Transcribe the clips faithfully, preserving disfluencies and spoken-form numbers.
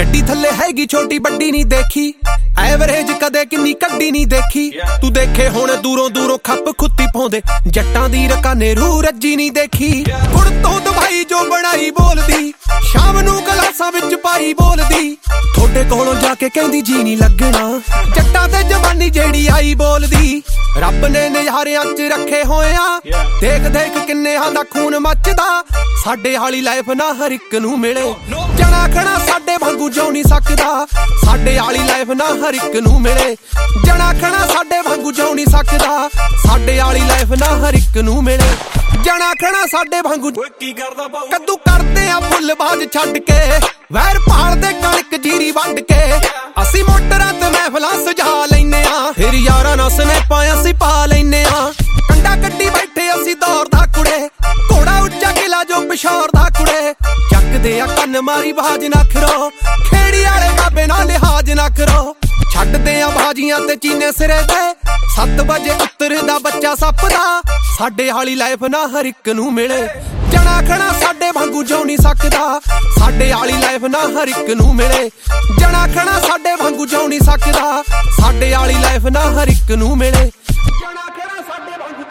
ਗੱਡੀ ਥੱਲੇ ਹੈਗੀ ਛੋਟੀ ਵੱਡੀ ਨਹੀਂ ਦੇਖੀ, ਐਵਰੇਜ ਕਦੇ ਕਿੰਨੀ ਕੱਢੀ ਨਹੀਂ ਦੇਖੀ। ਤੂੰ ਦੇਖੇ ਹੁਣ ਦੂਰੋਂ ਦੂਰੋਂ ਖੱਪ ਖੁੱਤੀ ਪਾਉਂਦੇ, ਜੱਟਾਂ ਦੀ ਰਕਾਨੇ ਰੂ ਰੱਜੀ ਨਹੀਂ ਦੇਖੀ। ਗੁੜ ਤੋਂ ਦਵਾਈ ਜੋ ਬਣਾਈ ਬੋਲਦੀ, ਸ਼ਾਮ ਨੂੰ ਗਲਾਸਾਂ ਵਿੱਚ ਪਾਈ ਬੋਲਦੀ। ਥੋੜੇ ਕੋਲੋਂ ਜਾ ਕੇ ਕਹਿੰਦੀ ਜੀ ਨਹੀਂ ਲੱਗਣਾ, ਜੱਟਾਂ ਤੇ ਜਵਾਨੀ ਜਿਹੜੀ ਆਈ ਬੋਲਦੀ। ਰੱਬ ਨੇ ਨਜ਼ਾਰਿਆਂ 'ਚ ਰੱਖੇ ਹੋਇਆ, ਦੇਖ ਦੇਖ ਕਿੰਨਿਆਂ ਦਾ ਖੂਨ ਮੱਚਦਾ। ਸਾਡੇ ਵਾਲੀ ਲਾਈਫ ਨਾ ਹਰ ਇੱਕ ਨੂੰ ਮਿਲੇ, ਜਣਾ ਖਣਾ ਸਾਡੇ ਵਾਂਗੂ ਜਿਉ ਨਹੀਂ ਸਕਦਾ। ਸਾਡੇ ਵਾਲੀ ਲਾਈਫ ਨਾ ਹਰ ਇੱਕ ਨੂੰ ਮਿਲੇ, ਜਣਾ ਖਣਾ ਸਾਡੇ ਵਾਂਗੂ ਜਿਉ ਨਹੀਂ ਸਕਦਾ। ਸਾਡੇ ਵਾਲੀ ਲਾਈਫ ਨਾ ਹਰ ਇੱਕ ਨੂੰ ਮਿਲੇ, ਜਣਾ ਖਣਾ ਸਾਡੇ ਵਾਂਗੂ। ਕੀ ਕਰਦਾ ਬਾਊ ਕੱਦੂ ਕਰਦੇ ਆ ਫੁੱਲ ਬਾਜ ਛੱਡ ਕੇ, ਵੈਰ ਭਾਲਦੇ ਕਣਕ ਜੀਰੀ ਵੱਢ ਕੇ। ਅਸੀਂ ਮੋਟਰਾਂ ਤੇ ਮਹਿਫਲਾਂ ਸਜਾ ਲੈਨੇ ਆ, ਫਿਰ ਯਾਰਾਂ ਨਾਲ ਸਨੈਪਾਂ ਅਸੀਂ ਪਾ ਲੈਨੇ ਆ। ਕੰਡਾ ਕੱਢੀ ਬੈਠੇ ਅਸੀਂ ਦੌਰ ਦਾ ਕੁੜੇ, ਘੋੜਾ ਉੱਚਾ ਕਿਲਾ ਜੋ ਪਿਸ਼ੌਰ ਦਾ ਕੁੜੇ। ਚੱਕਦੇ ਆ ਕੰਨ ਮਾਰੀ ਬਾਜ ਨਾ ਖਰੋ, ਖੇੜੀ ਵਾਲੇ ਬਾਬੇ ਨਾਲ ਲਿਹਾਜ ਨਾ ਕਰੋ। ਛੱਡਦੇ ਆ ਬਾਜੀਆਂ ਤੇ ਚੀਨੇ ਸਿਰੇ ਦੇ, ਸੱਤ ਵਜੇ ਉਤਰਦਾ ਬੱਚਾ ਸੱਪ ਦਾ। ਸਾਡੇ ਵਾਲੀ ਲਾਈਫ ਨਾ ਹਰ ਇੱਕ ਨੂੰ ਮਿਲੇ, ਜਣਾ ਖਣਾ ਸਾਡੇ ਵਾਂਗੂ ਜਿਉ ਨਹੀਂ ਸਕਦਾ। ਸਾਡੇ ਵਾਲੀ ਲਾਈਫ ਨਾ ਹਰ ਇੱਕ ਨੂੰ ਮਿਲੇ, ਜਣਾ ਖਣਾ ਸਾਡੇ ਵਾਂਗੂ ਜਿਉ ਨਹੀਂ ਸਕਦਾ। ਸਾਡੇ ਵਾਲੀ ਲਾਈਫ ਨਾ ਹਰ ਇੱਕ ਨੂੰ ਮਿਲੇ, ਜਣਾ ਖਣਾ ਸਾਡੇ ਵਾਂਗੂ।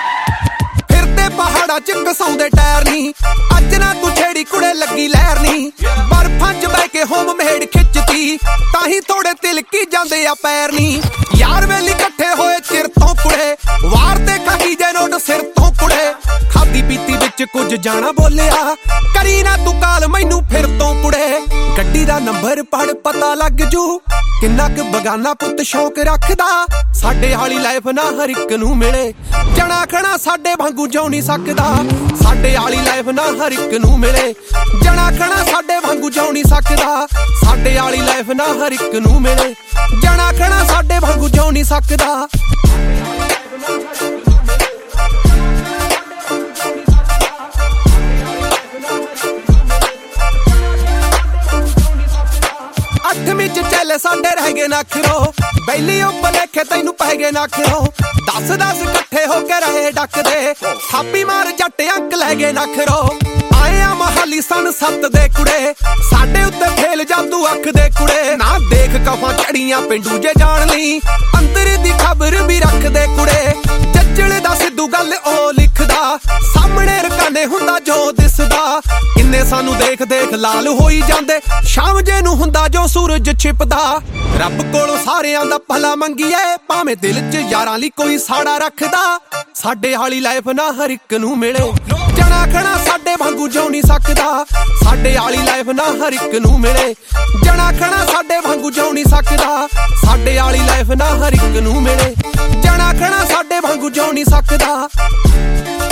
ਫਿਰਦੇ ਪਹਾੜਾਂ 'ਚ ਘਸਾਉਂਦੇ ਟਾਇਰ ਨੀ, ਅੱਜ ਨਾ ਤੂੰ ਛੇੜੀ ਕੁੜੇ ਲੱਗੀ ਲਹਿਰ ਨੀ। ਬਰਫਾਂ 'ਚ ਬਹਿ ਕੇ ਹੋਮ ਮੇੜ ਖਿੱਚਤੀ, ਤਾਂ ਹੀ ਥੋੜੇ ਤਿਲਕੀ ਜਾਂਦੇ ਆ ਪੈਰ ਨੀ। ਯਾਰ ਵੇਲੀ ਇਕੱਠੇ ਹੋਏ ਚਿਰ ਤੋਂ ਕੁੜੇ, ਵਾਰ ਤੇ ਖਾਗੀ ਜੇ ਨੋਟ ਸਿਰ ਤੋਂ ਕੁੜੇ। ਖਾਦੀ ਪੀਤੀ ਵਿੱਚ ਕੁਝ ਜਾਣਾ ਬੋਲਿਆ, ਕਰੀ ਨਾ ਤੂੰ ਕਾਲ ਮੈਨੂੰ ਫਿਰ ਤੋਂ ਕੁੜੇ। ਗੱਡੀ ਦਾ ਨੰਬਰ ਪੜ ਪਤਾ ਲੱਗ ਜੂ, ਕਿੰਨਾ ਕੁ ਬਗਾਨਾ ਪੁੱਤ ਸ਼ੌਕ ਰੱਖਦਾ। ਸਾਡੇ ਵਾਲੀ ਲਾਈਫ ਨਾ ਹਰ ਇੱਕ ਨੂੰ ਮਿਲੇ, ਜਣਾ ਖਣਾ ਸਾਡੇ ਵਾਂਗੂ ਜਿਉ ਨਹੀਂ ਸਕਦਾ। ਸਾਡੇ ਵਾਲੀ ਲਾਈਫ ਨਾ ਹਰ ਇੱਕ ਨੂੰ ਮਿਲੇ, ਜਣਾ ਖਣਾ ਸਾਡੇ ਵਾਂਗੂ ਜਿਉ ਨਹੀਂ ਸਕਦਾ। ਸਾਡੇ ਵਾਲੀ ਲਾਈਫ ਨਾ ਹਰ ਇੱਕ ਨੂੰ ਮਿਲੇ, ਜਣਾ ਖਣਾ ਸਾਡੇ ਵਾਂਗੂ ਜਿਉ ਨਹੀਂ ਸਕਦਾ। ਅੱਠਵੀਂ 'ਚ ਚੱਲੇ ਸਾਡੇ ਰਹਿ ਗਏ ਨਖਰੋ, ਬੈਲੀ ਉਹ ਭਲੇਖੇ ਤੈਨੂੰ ਪੈ ਗਏ ਨਖਰੋ। ਦਸ ਦਸ ਇਕੱਠੇ ਹੋ ਕੇ ਰਹੇ ਡੱਕਦੇ, ਥਾਪੀ ਮਾਰ ਜੱਟ ਅੰਕ ਲੈ ਗਏ ਨਖਰੋ। ਆਏ ਆ ਮਹਾਲੀ ਸਨ ਸੱਤ ਦੇ ਕੁੜੇ, ਸਾਡੇ ਉੱਤੇ ਫੇਲ ਜਾਦੂ ਅੱਖ ਦੇ ਕੁੜੇ। ਨਾ ਦੇਖ ਕਫਾਂ ਚੜੀਆਂ ਪਿੰਡੂ ਜੇ ਜਾਣ ਲਈ, ਅੰਦਰ ਦੀ ਖਬਰ ਵੀ ਰੱਖਦੇ ਕੁੜੇ। ਜੱਜਲ ਦਾ ਸਿੱਧੂ ਗੱਲ ਉਹ ਲਿਖਦਾ, ਸਾਹਮਣੇ ਰਕਾਨੇ ਹੁੰਦਾ ਜੋ ਦਿਸਦਾ। ਕਿੰਨੇ ਸਾਨੂੰ ਦੇਖ ਦੇਖ ਲਾਲ ਹੋਈ ਜਾਂਦੇ, ਸ਼ਾਮ ਜੇ ਨੂੰ ਹੁੰਦਾ ਜੋ ਸੂਰਜ ਛਿਪਦਾ। ਰੱਬ ਕੋਲੋਂ ਸਾਰਿਆਂ ਦਾ ਭਲਾ ਮੰਗੀਏ, ਭਾਵੇਂ ਦਿਲ 'ਚ ਯਾਰਾਂ ਲਈ ਕੋਈ ਸਾੜਾ ਰੱਖਦਾ। ਸਾਡੇ ਵਾਲੀ ਲਾਈਫ ਨਾ ਹਰ ਇੱਕ ਨੂੰ ਮਿਲੇ, ਜਣਾ ਖਣਾ ਸਾਡੇ ਵਾਂਗੂ ਜਿਉ ਨਹੀਂ ਸਕਦਾ। ਸਾਡੇ ਵਾਲੀ ਲਾਈਫ ਨਾ ਹਰ ਇੱਕ ਨੂੰ ਮਿਲੇ, ਜਣਾ ਖਣਾ ਸਾਡੇ ਵਾਂਗੂ ਜਿਉ ਨਹੀਂ ਸਕਦਾ। ਸਾਡੇ ਵਾਲੀ ਲਾਈਫ ਨਾ ਹਰ ਇੱਕ ਨੂੰ ਮਿਲੇ, ਜਣਾ ਖਣਾ ਸਾਡੇ ਵਾਂਗੂ ਜਿਉ ਨਹੀਂ ਸਕਦਾ।